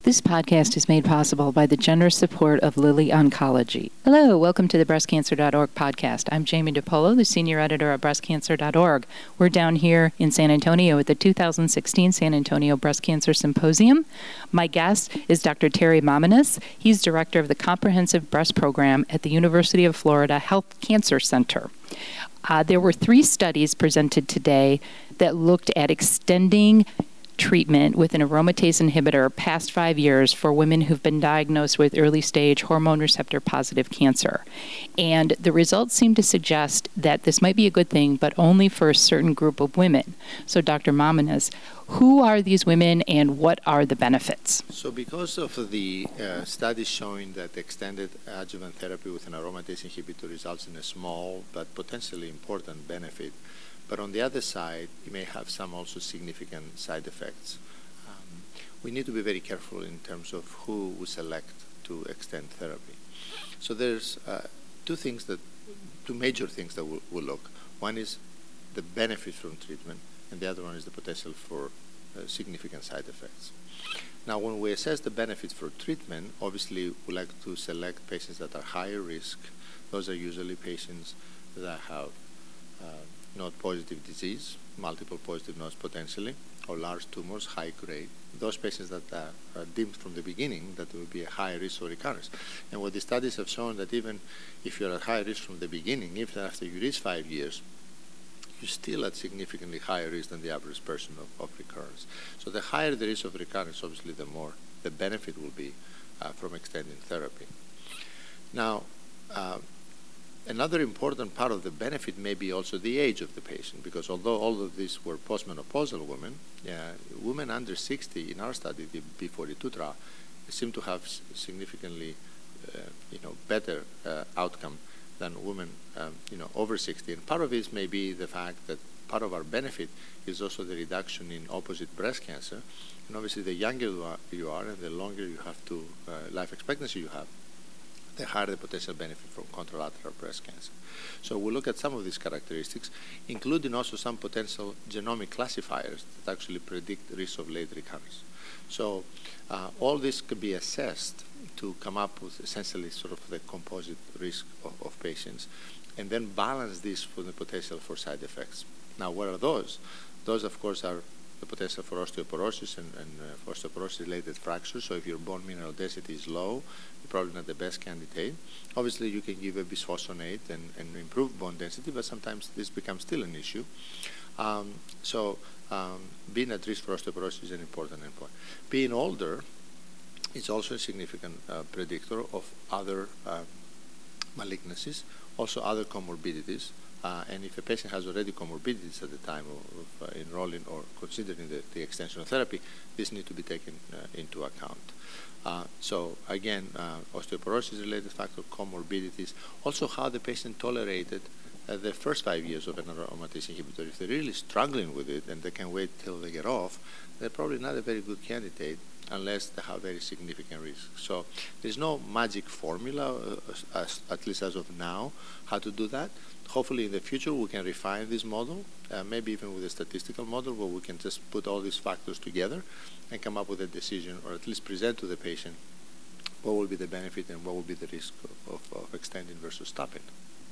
This podcast is made possible by the generous support of Lilly Oncology. Hello, welcome to the BreastCancer.org podcast. I'm Jamie DiPolo, the senior editor of BreastCancer.org. We're down here in San Antonio at the 2016 San Antonio Breast Cancer Symposium. My guest is Dr. Terry Mamounis. He's director of the Comprehensive Breast Program at the University of Florida Health Cancer Center. There were 3 studies presented today that looked at extending treatment with an aromatase inhibitor past 5 years for women who've been diagnosed with early-stage hormone receptor-positive cancer. And the results seem to suggest that this might be a good thing, but only for a certain group of women. So, Dr. Mamounis, who are these women and what are the benefits? So because of the studies showing that extended adjuvant therapy with an aromatase inhibitor results in a small but potentially important benefit, but on the other side, you may have some also significant side effects. We need to be very careful in terms of who we select to extend therapy. So there's two major things that we'll look. One is the benefit from treatment, and the other one is the potential for significant side effects. Now, when we assess the benefits for treatment, obviously we like to select patients that are higher risk. Those are usually patients that have node-positive disease, multiple positive nodes potentially, or large tumors, high grade. Those patients that are deemed from the beginning that there will be a high risk for recurrence. And what the studies have shown that even if you're at high risk from the beginning, even after you reach 5 years, you're still at significantly higher risk than the average person of recurrence. So the higher the risk of recurrence, obviously the more the benefit will be from extending therapy. Now, another important part of the benefit may be also the age of the patient, because although all of these were postmenopausal women, women under 60 in our study, the B42 trial, seem to have significantly better outcome than women over 60. And part of this may be the fact that part of our benefit is also the reduction in opposite breast cancer. And obviously the younger you are and the longer you have to life expectancy you have, the higher the potential benefit from contralateral breast cancer. So we'll look at some of these characteristics, including also some potential genomic classifiers that actually predict risk of late recurrence. So all this could be assessed to come up with essentially sort of the composite risk of patients, and then balance this for the potential for side effects. Now, what are those? Those, of course, are the potential for osteoporosis and for osteoporosis-related fractures. So if your bone mineral density is low, you're probably not the best candidate. Obviously, you can give a bisphosphonate and improve bone density, but sometimes this becomes still an issue. Being at risk for osteoporosis is an important endpoint. Being older is also a significant predictor of other malignancies, also other comorbidities. And if a patient has already comorbidities at the time of enrolling or considering the extension of therapy, this needs to be taken into account. So again, osteoporosis-related factor, comorbidities, also how the patient tolerated the first 5 years of an aromatase inhibitor. If they're really struggling with it and they can wait till they get off, they're probably not a very good candidate unless they have very significant risk. So there's no magic formula, at least as of now, how to do that. Hopefully in the future we can refine this model, maybe even with a statistical model where we can just put all these factors together and come up with a decision, or at least present to the patient what will be the benefit and what will be the risk of extending versus stopping.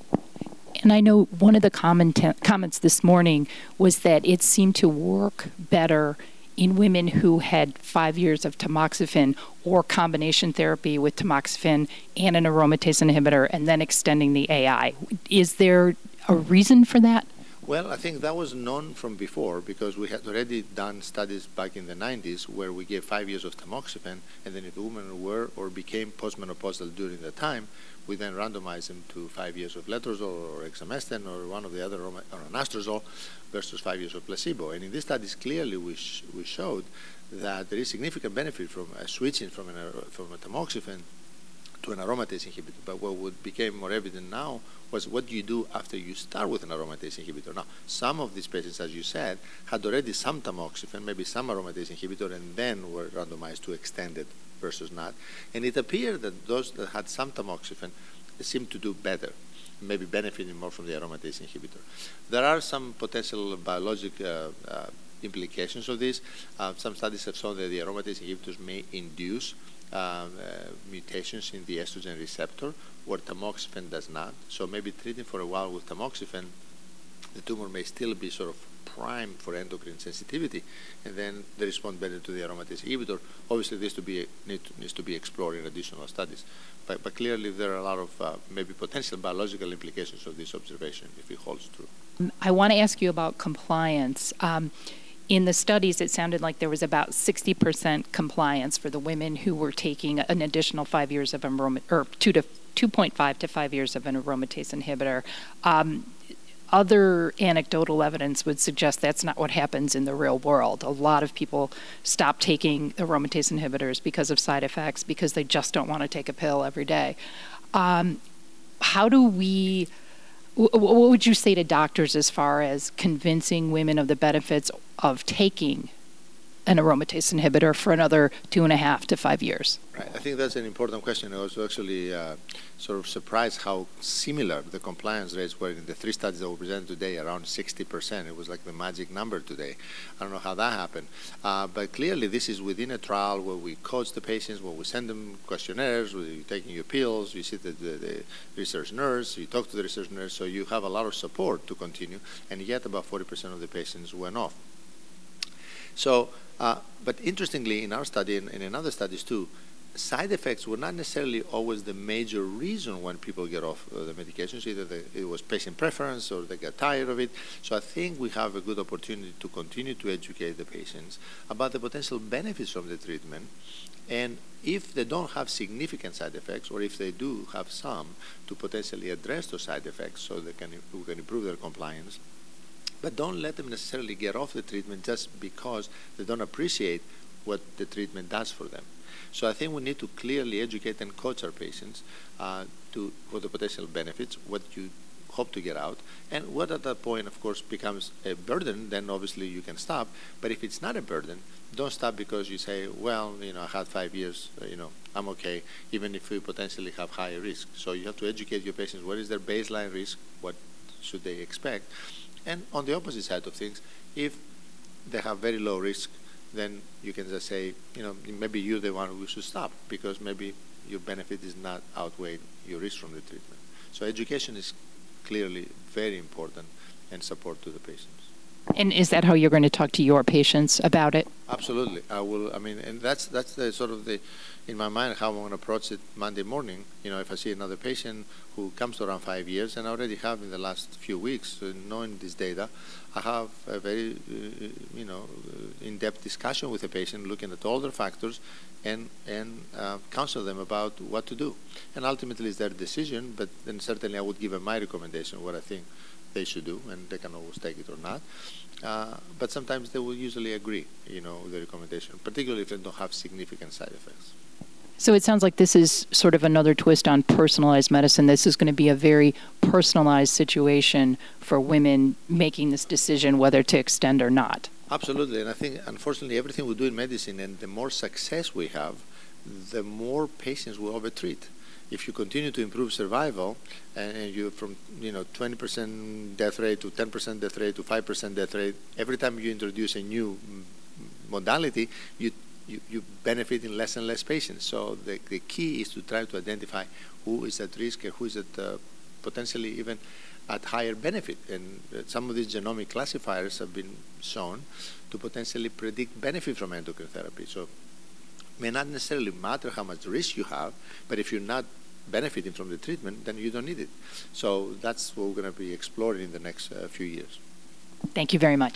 And I know one of the comments this morning was that it seemed to work better in women who had 5 years of tamoxifen or combination therapy with tamoxifen and an aromatase inhibitor and then extending the AI. Is there a reason for that? Well, I think that was known from before, because we had already done studies back in the 90s where we gave 5 years of tamoxifen, and then if the women were or became postmenopausal during the time, we then randomized them to 5 years of letrozole or exemestane or one of the other, or anastrozole, versus 5 years of placebo. And in these studies, clearly we showed that there is significant benefit from switching from a tamoxifen to an aromatase inhibitor. But what became more evident now was what do you do after you start with an aromatase inhibitor. Now, some of these patients, as you said, had already some tamoxifen, maybe some aromatase inhibitor, and then were randomized to extended versus not. And it appeared that those that had some tamoxifen seemed to do better, maybe benefiting more from the aromatase inhibitor. There are some potential biologic implications of this. Some studies have shown that the aromatase inhibitors may induce mutations in the estrogen receptor, where tamoxifen does not. So maybe treating for a while with tamoxifen, the tumor may still be sort of primed for endocrine sensitivity, and then they respond better to the aromatase inhibitor. Obviously, this needs to be explored in additional studies. But clearly, there are a lot of maybe potential biological implications of this observation if it holds true. I want to ask you about compliance. In the studies, it sounded like there was about 60% compliance for the women who were taking an additional 5 years of or 2.5 to 5 years of an aromatase inhibitor. Other anecdotal evidence would suggest that's not what happens in the real world. A lot of people stop taking aromatase inhibitors because of side effects, because they just don't want to take a pill every day. What would you say to doctors as far as convincing women of the benefits of taking an aromatase inhibitor for another 2.5 to 5 years? Right. I think that's an important question. I was actually sort of surprised how similar the compliance rates were in the 3 studies that were presented today, around 60%. It was like the magic number today. I don't know how that happened. But clearly, this is within a trial where we coach the patients, where we send them questionnaires, where you're taking your pills, you sit at the research nurse, you talk to the research nurse, so you have a lot of support to continue, and yet about 40% of the patients went off. So, but interestingly, in our study and in other studies too, side effects were not necessarily always the major reason when people get off the medications. Either it was patient preference or they got tired of it. So I think we have a good opportunity to continue to educate the patients about the potential benefits from the treatment. And if they don't have significant side effects, or if they do have some, to potentially address those side effects so we can improve their compliance. But don't let them necessarily get off the treatment just because they don't appreciate what the treatment does for them. So I think we need to clearly educate and coach our patients for the potential benefits, what you hope to get out, and what at that point, of course, becomes a burden, then obviously you can stop. But if it's not a burden, don't stop because you say, well, I had 5 years, I'm okay, even if we potentially have higher risk. So you have to educate your patients, what is their baseline risk, what should they expect? And on the opposite side of things, if they have very low risk, then you can just say, maybe you're the one who should stop because maybe your benefit is not outweighed your risk from the treatment. So education is clearly very important, and support to the patients. And is that how you're going to talk to your patients about it? Absolutely. I will. And that's the sort of in my mind, how I'm going to approach it Monday morning. If I see another patient who comes to around 5 years, and I already have in the last few weeks, knowing this data, I have a very, in-depth discussion with the patient, looking at all their factors, and counsel them about what to do. And ultimately, it's their decision, but then certainly I would give them my recommendation, what I think they should do, and they can always take it or not. But sometimes they will usually agree, with the recommendation, particularly if they don't have significant side effects. So it sounds like this is sort of another twist on personalized medicine. This is going to be a very personalized situation for women making this decision whether to extend or not. Absolutely. And I think, unfortunately, everything we do in medicine, and the more success we have, the more patients we overtreat. If you continue to improve survival, and you from 20% death rate to 10% death rate to 5% death rate, every time you introduce a new modality, you benefit in less and less patients. So the key is to try to identify who is at risk and who is at potentially even at higher benefit. And some of these genomic classifiers have been shown to potentially predict benefit from endocrine therapy. So it may not necessarily matter how much risk you have, but if you're not benefiting from the treatment, then you don't need it. So that's what we're going to be exploring in the next few years. Thank you very much.